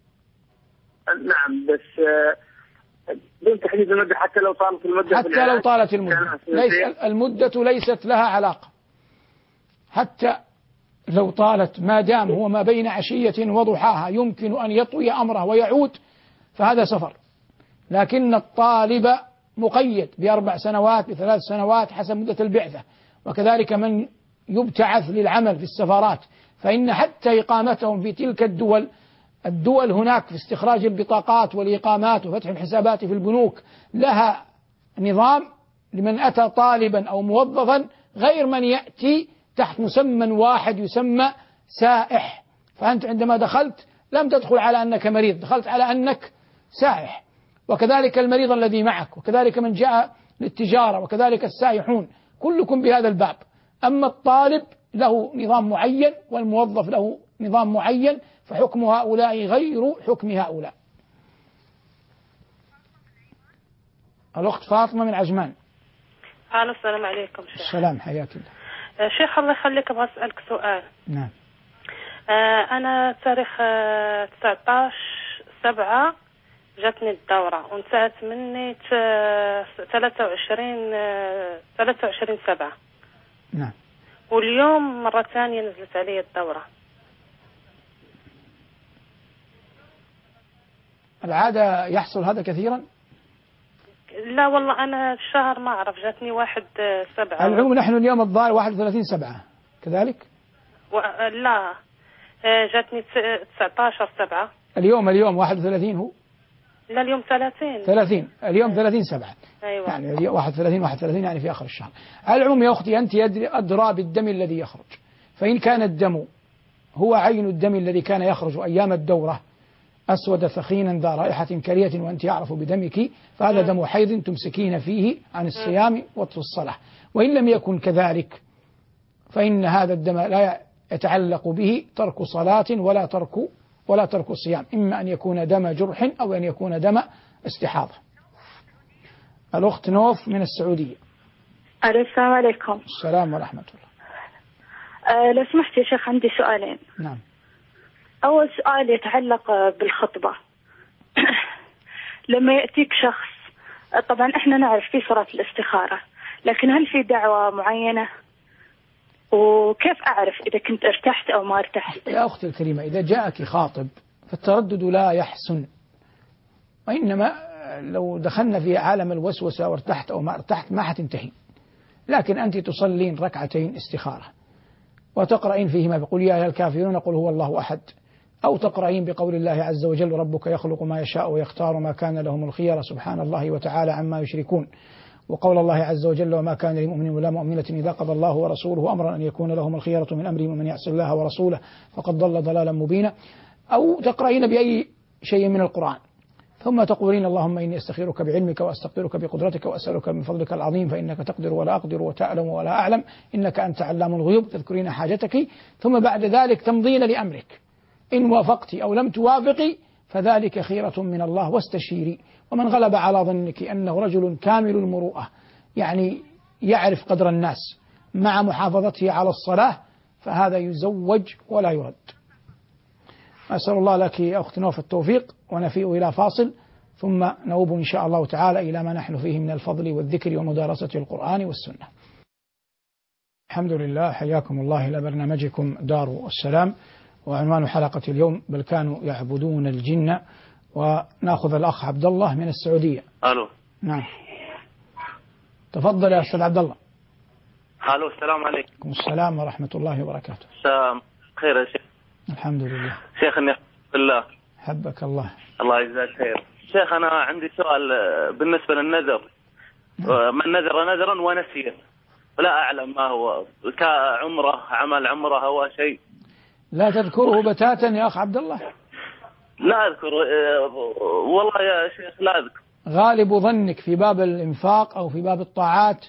نعم، بس دون تحديد المدة حتى لو طالت المدة، حتى لو طالت المدة المدة ليست لها علاقة، حتى لو طالت ما دام هو ما بين عشية وضحاها يمكن أن يطوي أمره ويعود فهذا سفر. لكن الطالب مقيد ب4 سنوات ب3 سنوات حسب مدة البعثة، وكذلك من يبتعث للعمل في السفارات، فإن حتى إقامتهم في تلك الدول هناك في استخراج البطاقات والإقامات وفتح الحسابات في البنوك لها نظام لمن أتى طالبا أو موظفا، غير من يأتي تحت مسمى واحد يسمى سائح. فأنت عندما دخلت لم تدخل على أنك مريض، دخلت على أنك سائح. وكذلك المريض الذي معك، وكذلك من جاء للتجارة، وكذلك السائحون، كلكم بهذا الباب. أما الطالب له نظام معين والموظف له نظام معين، فحكم هؤلاء غير حكم هؤلاء. الأخت فاطمة من عجمان. السلام عليكم شيخ. السلام، حياك الله. شيخ الله يخليك، أبغى أسألك سؤال. نعم. أنا تاريخ 19/7 جاتني الدورة وانتهت مني 23/7. نعم. واليوم مرة ثانية نزلت علي الدورة. العادة يحصل هذا كثيرا؟ لا والله أنا الشهر ما أعرف، جاتني 1/7. العموم نحن اليوم الظاهر 31/7 كذلك؟ لا، جاتني 19/7. اليوم 31 هو؟ لا، اليوم 30. اليوم 30/7. أيوة. يعني 31 يعني في آخر الشهر. على العموم يا أختي أنت أدرى بالدم الذي يخرج، فإن كان الدم هو عين الدم الذي كان يخرج أيام الدورة أسود ثخينا ذا رائحة كريهة وأنت يعرف بدمك، فهذا دم حيض تمسكين فيه عن الصيام والصلاة. وإن لم يكن كذلك فإن هذا الدم لا يتعلق به ترك صلاة ولا ترك صيام، إما أن يكون دم جرح أو أن يكون دم استحاضة. الأخت نوف من السعودية. السلام عليكم. السلام ورحمة الله. لو سمحت يا شيخ عندي سؤالين. نعم. أول سؤال يتعلق بالخطبة. لما يأتيك شخص، طبعا احنا نعرف في صلاة الاستخارة، لكن هل في دعوة معينة؟ وكيف أعرف إذا كنت ارتحت أو ما ارتحت؟ يا أختي الكريمة، إذا جاءك خاطب فالتردد لا يحسن، وإنما لو دخلنا في عالم الوسوسة وارتحت أو ما ارتحت ما حتنتهي. لكن أنت تصلين 2 ركعتين استخارة وتقرأين فيهما بقول يا أيها الكافرون قل هو الله أحد، أو تقرأين بقول الله عز وجل ربك يخلق ما يشاء ويختار ما كان لهم الخيرة سبحان الله وتعالى عما يشركون، وقول الله عز وجل وما كان لمؤمن ولا مؤمنة إذا قضى الله ورسوله أمرا أن يكون لهم الخيرة من أمرهم ومن يعص الله ورسوله فقد ضل ضلالا مبينا، أو تقرأين بأي شيء من القرآن، ثم تقولين اللهم إني أستخيرك بعلمك وأستقدرك بقدرتك وأسألك من فضلك العظيم فإنك تقدر ولا أقدر وتعلم ولا أعلم إنك أنت علام الغيوب، تذكرين حاجتك، ثم بعد ذلك تمضين لأمرك، إن وافقت أو لم توافقي فذلك خيرة من الله واستشيري. ومن غلب على ظنك أنه رجل كامل المروءة يعني يعرف قدر الناس مع محافظته على الصلاة فهذا يزوج ولا يرد. أسأل الله لك يا أخت نوف التوفيق، ونفيء إلى فاصل ثم نوب إن شاء الله تعالى إلى ما نحن فيه من الفضل والذكر ومدارسة القرآن والسنة. الحمد لله، حياكم الله إلى برنامجكم دار السلام، وعنوان حلقة اليوم بل كانوا يعبدون الجن، ونأخذ الأخ عبد الله من السعودية. ألو. نعم، تفضل يا أستاذ عبد الله. ألو، السلام عليكم. السلام ورحمة الله وبركاته. خير يا شيخ. الحمد لله. شيخ إني بالله. حبك الله. الله يجزاك خير. شيخ أنا عندي سؤال بالنسبة للنذر. من نذر نذرا ونسيه ولا أعلم ما هو، كعمرة عمل عمرة هو شيء لا تذكره بتاتا يا أخ عبد الله. لا أذكر والله يا شيخ لا أذكر. غالب ظنك في باب الإنفاق أو في باب الطاعات؟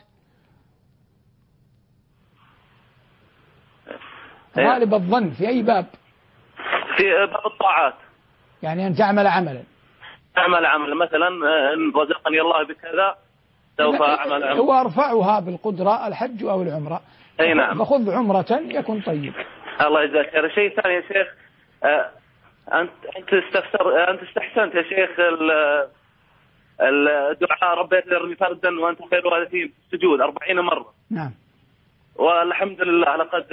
غالب الظن في أي باب؟ في باب الطاعات. يعني أن تعمل عملا. أعمل عملا مثلا إن رزقني الله بكذا سوف أعمل عملا. وأرفعها بالقدرة الحج أو العمرة. أي نعم. فخذ عمرة يكون طيب. الله يجزاك خير. شيء ثاني يا شيخ، أنت استحسنت يا شيخ الدعاء ربي يذرني فردا وأنت خير الوارثين سجود 40 مرة. نعم. والحمد لله لقد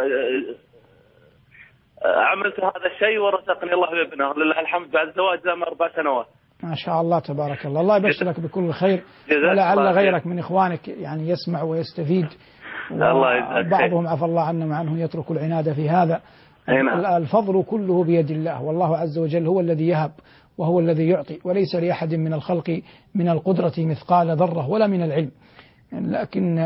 عملت هذا الشيء ورزقني الله بابنه، لله الحمد، بعد زواج زام 4 سنوات. ما شاء الله تبارك الله. الله يبشرك بكل خير، ولعل غيرك من إخوانك يعني يسمع ويستفيد، وبعضهم عفى الله عنا وعنهم يترك العناد في هذا. الفضل كله بيد الله، والله عز وجل هو الذي يهب وهو الذي يعطي، وليس لأحد من الخلق من القدرة مثقال ذرة ولا من العلم. لكن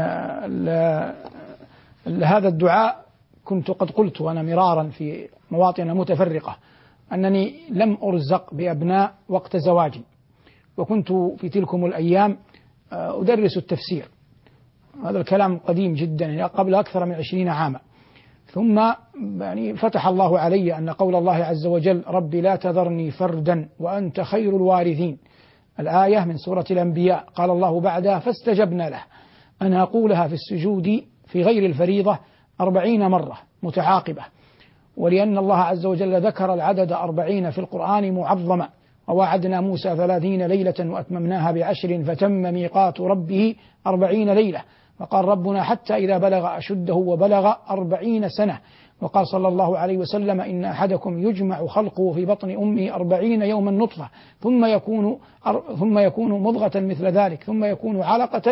هذا الدعاء كنت قد قلت وأنا مرارا في مواطن متفرقة أنني لم أرزق بأبناء وقت زواجي، وكنت في تلكم الأيام أدرس التفسير. هذا الكلام قديم جدا قبل أكثر من 20 عاما. ثم يعني فتح الله علي أن قول الله عز وجل رب لا تذرني فردا وأنت خير الوارثين، الآية من سورة الأنبياء، قال الله بعدها فاستجبنا له أن أقولها في السجود في غير الفريضة 40 مرة متعاقبة. ولأن الله عز وجل ذكر العدد 40 في القرآن معظما، ووعدنا موسى 30 ليلة وأتممناها ب10 فتم ميقات ربه 40 ليلة. وقال ربنا حتى إذا بلغ أشده وبلغ 40 سنة. وقال صلى الله عليه وسلم إن أحدكم يجمع خلقه في بطن أمه 40 يوما نطفة ثم يكون مضغة مثل ذلك ثم يكون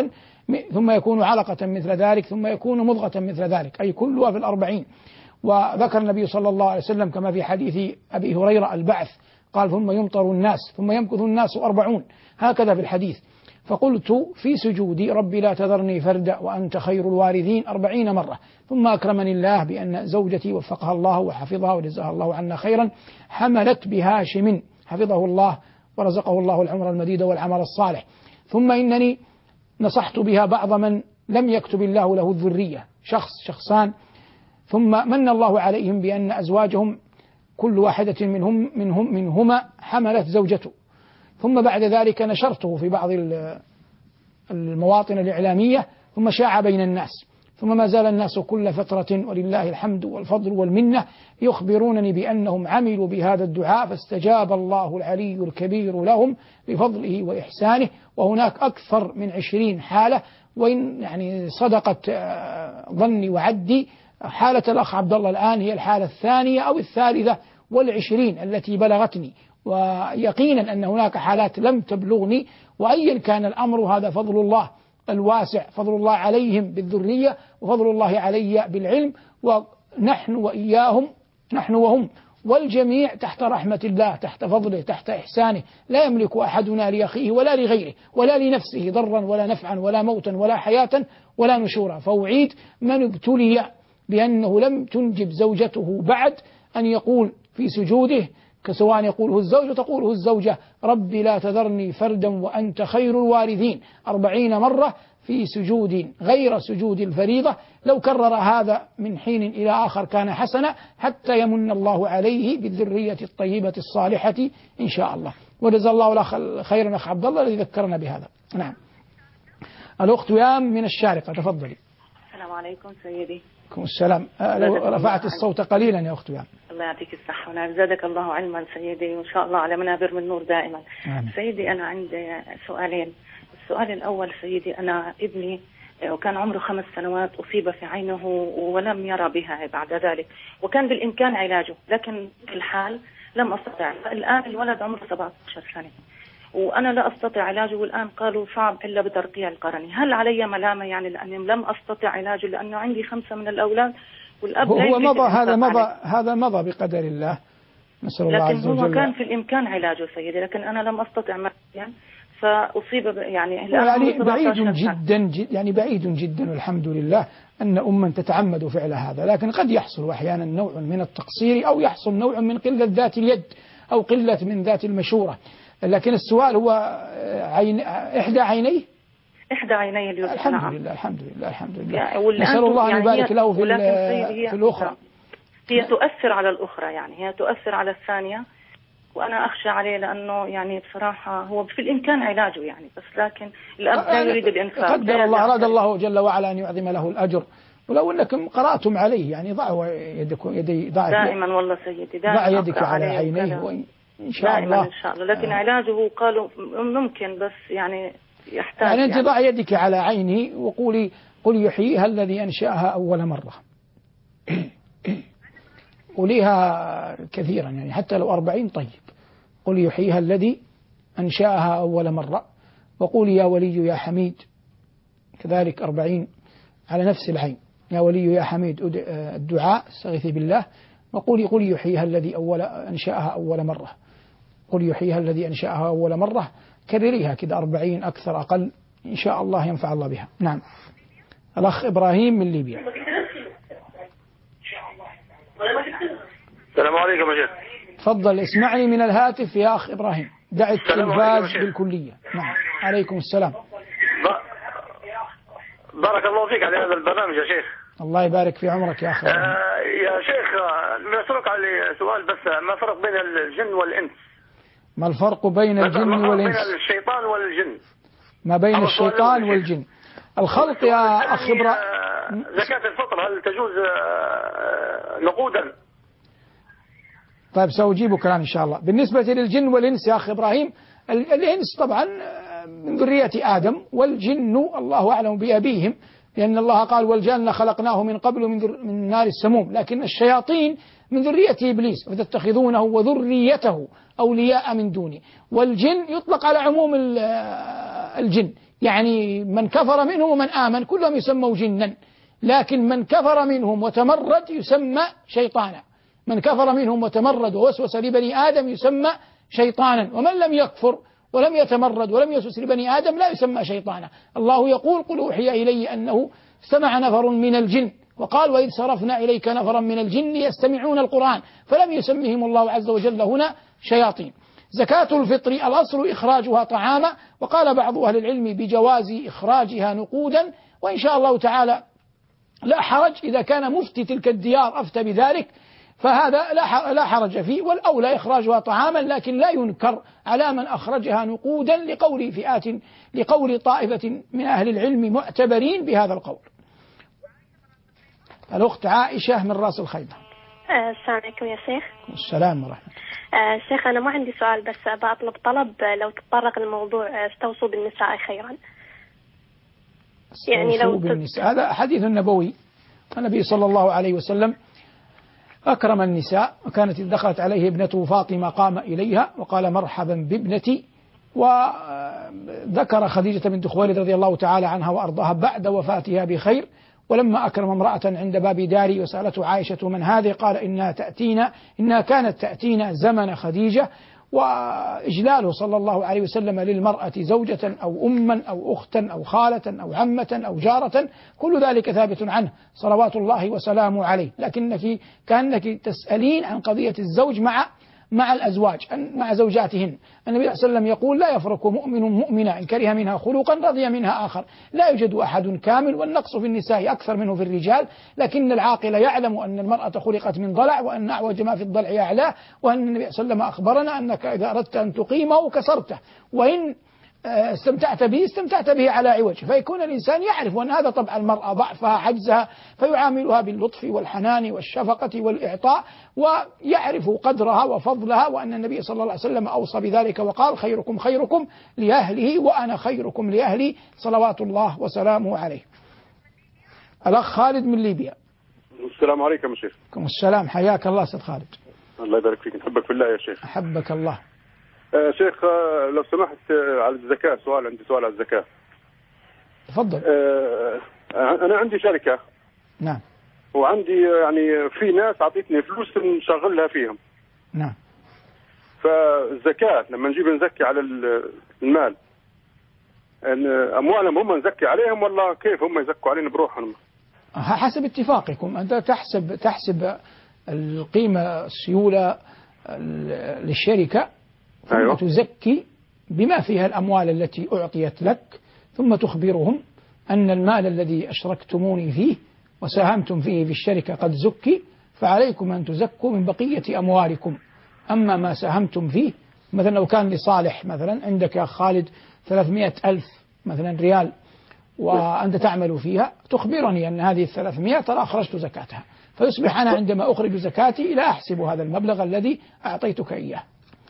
علقة مثل ذلك ثم يكون مضغة مثل ذلك، أي كلها في 40. وذكر النبي صلى الله عليه وسلم كما في حديث أبي هريرة البعث، قال ثم يمطر الناس ثم يمكث الناس 40، هكذا في الحديث. فقلت في سجودي ربي لا تذرني فردا وأنت خير الوارثين 40 مرة. ثم أكرمني الله بأن زوجتي وفقها الله وحفظها وجزاها الله عنا خيرا حملت بهاشم حفظه الله ورزقه الله العمر المديد والعمل الصالح. ثم إنني نصحت بها بعض من لم يكتب الله له الذرية، شخصان، ثم من الله عليهم بأن أزواجهم كل واحدة منهما حملت زوجته. ثم بعد ذلك نشرته في بعض المواطن الإعلامية، ثم شاع بين الناس. ثم ما زال الناس كل فترة ولله الحمد والفضل والمنة يخبرونني بأنهم عملوا بهذا الدعاء فاستجاب الله العلي الكبير لهم بفضله وإحسانه. وهناك أكثر من 20 حالة، وإن يعني صدقت ظني وعدي حالة الأخ عبد الله الآن هي الحالة الثانية أو الثالثة والعشرين التي بلغتني، ويقينا أن هناك حالات لم تبلغني. وأيا كان الأمر هذا فضل الله الواسع، فضل الله عليهم بالذرية وفضل الله علي بالعلم، ونحن وإياهم نحن وهم والجميع تحت رحمة الله، تحت فضله، تحت إحسانه. لا يملك أحدنا لأخيه ولا لغيره ولا لنفسه ضرا ولا نفعا ولا موتا ولا حياة ولا نشورا. فأعيد من ابتلي بأنه لم تنجب زوجته بعد أن يقول في سجوده كسواء يقوله الزوج تقوله الزوجة ربي لا تذرني فردا وأنت خير الوارثين 40 مرة في سجود غير سجود الفريضة. لو كرر هذا من حين إلى آخر كان حسنا حتى يمن الله عليه بالذرية الطيبة الصالحة إن شاء الله. وجزا الله الأخ خيرا أخ عبد الله الذي ذكرنا بهذا. نعم. الأخت ويام من الشارقة، تفضلي. السلام عليكم سيدي. عليكم السلام. لو رفعت الصوت قليلا يا أخت ويام. الله يعطيك الصحة ونعم، زادك الله علما سيدي، وإن شاء الله على منابر من نور دائما. سيدي أنا عندي سؤالين. السؤال الأول سيدي، أنا ابني وكان عمره 5 سنوات أصيب في عينه ولم يرى بها بعد ذلك، وكان بالإمكان علاجه، لكن في الحال لم أستطع. الآن الولد عمره 17 سنة وأنا لا أستطيع علاجه، والآن قالوا صعب إلا بترقيع القرني. هل علي ملامة يعني لأني لم أستطع علاجه لأنه عندي 5 من الأولاد والأب هو هذا مضى بقدر الله، نسأل الله عز وجل. لكن هو كان في الإمكان علاجه سيدي، لكن أنا لم أستطع يعني فأصيب يعني بعيد جدا والحمد لله أن أما تتعمد فعل هذا، لكن قد يحصل أحيانا نوع من التقصير أو يحصل نوع من قلة ذات اليد أو قلة من ذات المشورة. لكن السؤال هو إحدى عينيه؟ إحدى عيني اليسرى. الحمد لله الحمد لله الحمد لله. يعني نسأل الله أن يبارك له في الأخرى. هي تؤثر على الأخرى، يعني هي تؤثر على الثانية، وأنا أخشى عليه لأنه يعني بصراحة هو في الإمكان علاجه يعني، بس لكن الأب لا يريد الإنفاق. قدر الله أراد الله جل وعلا أن يعظم له الأجر، ولو أنكم قرأتم عليه يعني ضعوا يدكم دائما والله سيدي ضع يدك على عينيه وإن شاء الله إن شاء الله. لكن علاجه قالوا ممكن، بس يعني يحتاج يعني أنت ضع يدك على عينه وقولي قل يحييها الذي أنشأها أول مرة. قوليها كثيرا يعني حتى لو 40 طيب. قل يحييها الذي أنشأها أول مرة، وقولي يا ولي يا حميد كذلك 40 على نفس العين. يا ولي يا حميد الدعاء استغيثي بالله، وقولي قل يحييها الذي أنشأها أول مرة. قل يحييها الذي أنشأها أول مرة، كرريها كده 40 أكثر أقل إن شاء الله ينفع الله بها. نعم. الأخ إبراهيم من ليبيا. السلام عليكم يا شيخ. تفضل اسمعني من الهاتف يا أخ إبراهيم، دع التلفاز بالكلية. نعم عليكم السلام. بارك الله فيك على هذا البرنامج يا شيخ. الله يبارك في عمرك يا أخي. يا شيخ نسألك على سؤال بس، ما الفرق بين الجن والإنس؟ ما الفرق بين الجن والإنس؟ بين الشيطان والجن. ما بين الشيطان والجن. الخلق يا أخ إبراهيم. زكاة الفطر هل تجوز نقودا؟ طيب سأجيبك الآن إن شاء الله. بالنسبة للجن والإنس يا أخ إبراهيم، الإنس طبعا من ذرية آدم، والجن الله أعلم بأبيهم، لأن الله قال والجن خلقناه من قبل من نار السموم، لكن الشياطين من ذرية إبليس فتتخذونه وذريته أولياء من دوني. والجن يطلق على عموم الجن، يعني من كفر منهم ومن آمن كلهم يسموا جنا، لكن من كفر منهم وتمرد يسمى شيطانا. من كفر منهم وتمرد ووسوس لبني آدم يسمى شيطانا، ومن لم يكفر ولم يتمرد ولم يوسوس لبني آدم لا يسمى شيطانا. الله يقول قل أوحي إلي أنه استمع نفر من الجن، وقال وإذ صرفنا إليك نفرا من الجن يستمعون القرآن، فلم يسمهم الله عز وجل هنا شياطين. زكاة الفطر الأصل إخراجها طعاما، وقال بعض أهل العلم بجواز إخراجها نقودا، وإن شاء الله تعالى لا حرج إذا كان مفتي تلك الديار أفتى بذلك فهذا لا حرج فيه، والأولى إخراجها طعاما، لكن لا ينكر على من أخرجها نقودا لقول طائفة من أهل العلم معتبرين بهذا القول. الأخت عائشة من رأس الخيمة. السلام عليكم يا شيخ. السلام ورحمة الله. شيخ أنا ما عندي سؤال، بس بطلب طلب لو تتطرق الموضوع استوصوا بالنساء خيرا. يعني لو بالنساء هذا حديث نبوي، النبي صلى الله عليه وسلم أكرم النساء، وكانت إذ دخلت عليه ابنته فاطمة قام إليها وقال مرحبا بابنتي، وذكر خديجة بنت خويلد رضي الله تعالى عنها وأرضاها بعد وفاتها بخير. ولما أكرم امرأة عند باب داري وسألته عائشة من هذه قال إنها كانت تأتينا زمن خديجة. وإجلاله صلى الله عليه وسلم للمرأة زوجة أو أما أو أختا أو خالة أو عمة أو جارة كل ذلك ثابت عنه صلوات الله وسلامه عليه، لكنك كأنك تسألين عن قضية الزوج مع الأزواج مع زوجاتهن. النبي صلى الله عليه وسلم يقول لا يفرق مؤمن مؤمنا إن كره منها خلقا رضي منها آخر. لا يوجد أحد كامل، والنقص في النساء أكثر منه في الرجال، لكن العاقل يعلم أن المرأة خلقت من ضلع، وأن أعوج ما في الضلع أعلاه، وأن النبي صلى الله عليه وسلم أخبرنا أنك إذا أردت أن تقيمه كسرته، وإن استمتعت به على عوج. فيكون الإنسان يعرف أن هذا طبع المرأة ضعفها عجزها، فيعاملها باللطف والحنان والشفقة والإعطاء، ويعرف قدرها وفضلها، وأن النبي صلى الله عليه وسلم أوصى بذلك وقال خيركم لأهله وأنا خيركم لأهلي صلوات الله وسلامه عليه. الأخ خالد من ليبيا. السلام عليكم يا شيخ. عليكم السلام، حياك الله سيد خالد. الله يبارك فيك، نحبك في الله يا شيخ. أحبك الله. شيخ لو سمحت على الزكاة عندي سؤال على الزكاة. تفضل. أنا عندي شركة. نعم. وعندي يعني في ناس عطيتني فلوس نشغلها فيهم. نعم. فالزكاة لما نزكي على المال، أموالهم هم نزكي عليهم ولا كيف هم يزكوا علينا بروحهم؟ حسب اتفاقكم، أنت تحسب القيمة السيولة للشركة ثم تزكي بما فيها الأموال التي أعطيت لك، ثم تخبرهم أن المال الذي أشركتموني فيه وساهمتم فيه في الشركة قد زكي، فعليكم أن تزكوا من بقية أموالكم. أما ما ساهمتم فيه، مثلا لو كان لصالح، مثلا عندك يا خالد 300,000 مثلا ريال وأنت تعمل فيها، تخبرني أن هذه 300 ترى أخرجت زكاتها، فيصبح أنا عندما أخرج زكاتي لا أحسب هذا المبلغ الذي أعطيتك إياه.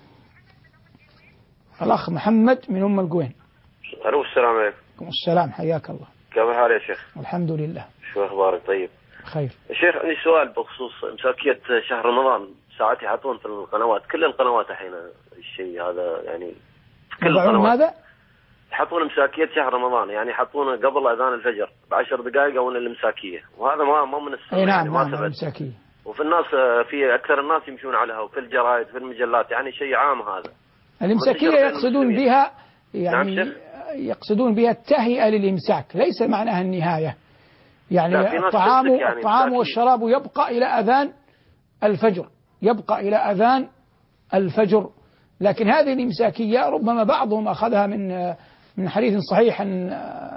الأخ محمد من أم القوين. ألو، السلام عليكم. السلام، حياك الله. كيف حالك يا شيخ؟ الحمد لله. شو أخبارك؟ طيب خير. يا شيخ عندي سؤال بخصوص مساكية شهر رمضان. ساعات يحطون في القنوات، كل القنوات الحين الشيء هذا، يعني كل القنوات ماذا؟ يحطون مساكية شهر رمضان، يعني يحطونه قبل أذان الفجر ب10 دقائق أو المساكية، وهذا ما من السنة. نعم، يعني نعم المساكية. وفي الناس، في أكثر الناس يمشون عليها، وفي الجرائد في المجلات، يعني شيء عام هذا. الإمساكية يقصدون بها يعني نعم يقصدون بها التهيئة للإمساك، ليس معناها النهاية. يعني الطعام والشراب يبقى إلى أذان الفجر، يبقى إلى أذان الفجر. لكن هذه الإمساكية ربما بعضهم أخذها من حديث صحيح عن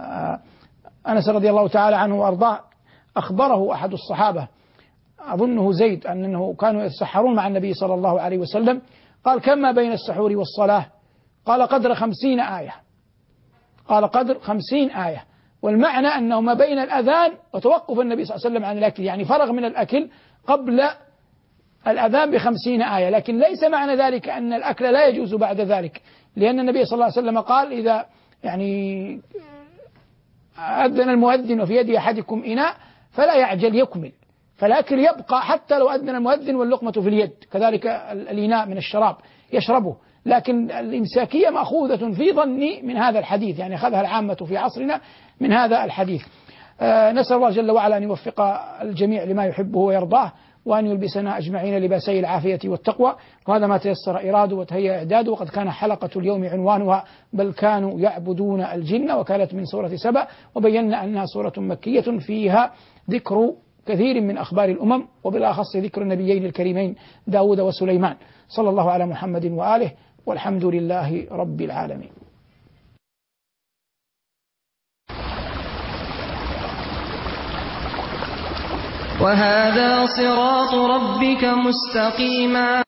أنس رضي الله تعالى عنه وأرضاه، أخبره أحد الصحابة أظنه زيد أنه كانوا يتسحرون مع النبي صلى الله عليه وسلم، قال: كم ما بين السحور والصلاة؟ قال: قدر 50 آية. قال: قدر 50 آية. والمعنى أنه ما بين الأذان وتوقف النبي صلى الله عليه وسلم عن الأكل، يعني فرغ من الأكل قبل الأذان ب50 آية. لكن ليس معنى ذلك أن الأكل لا يجوز بعد ذلك، لأن النبي صلى الله عليه وسلم قال: إذا يعني أذن المؤذن وفي يد أحدكم إناء فلا يعجل يكمل، فالأكل يبقى حتى لو أذن المؤذن واللقمة في اليد، كذلك الإناء من الشراب يشربه. لكن الإمساكية مأخوذة في ظني من هذا الحديث، يعني أخذها العامة في عصرنا من هذا الحديث. نسأل الله جل وعلا أن يوفق الجميع لما يحبه ويرضاه، وأن يلبسنا أجمعين لباسي العافية والتقوى. وهذا ما تيسر إراده وتهيأ إعداده. وقد كان حلقة اليوم عنوانها: بل كانوا يعبدون الجن، وكانت من سورة سبأ، وبينا أنها سورة مكية فيها ذكر كثير من أخبار الأمم، وبالأخص ذكر النبيين الكريمين داود وسليمان. صلى الله على محمد وآله، والحمد لله رب العالمين. وهذا صراط ربك مستقيما.